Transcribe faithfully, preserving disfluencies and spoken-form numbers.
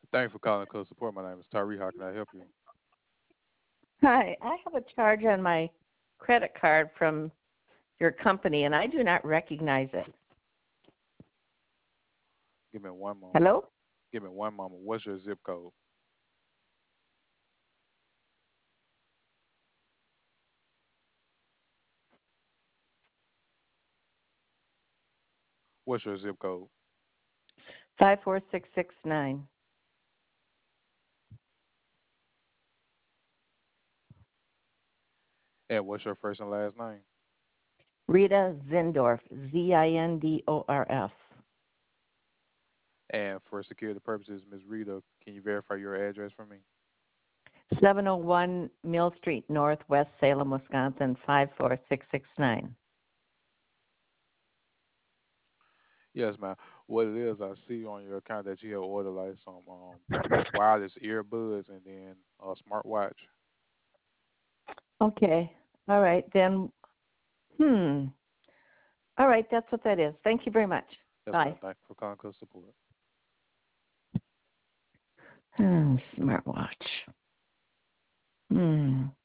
Thank you for calling Code Support. My name is Tyree. How can I help you? Hi, I have a charge on my credit card from your company, and I do not recognize it. Give me one moment. Hello? Give me one moment. What's your zip code? What's your zip code? five four six six nine. And what's your first and last name? Rita Zindorf, Z I N D O R F. And for security purposes, Miz Rita, can you verify your address for me? seven oh one Mill Street North, West Salem, Wisconsin, five four six six nine. Yes, ma'am. What it is, I see on your account that you have ordered like some um wireless earbuds and then a smartwatch. Okay. All right, then. Hmm. All right, that's what that is. Thank you very much. Yes, ma'am. Bye. Thank you for calling Code Support. Hmm, smartwatch. Hmm.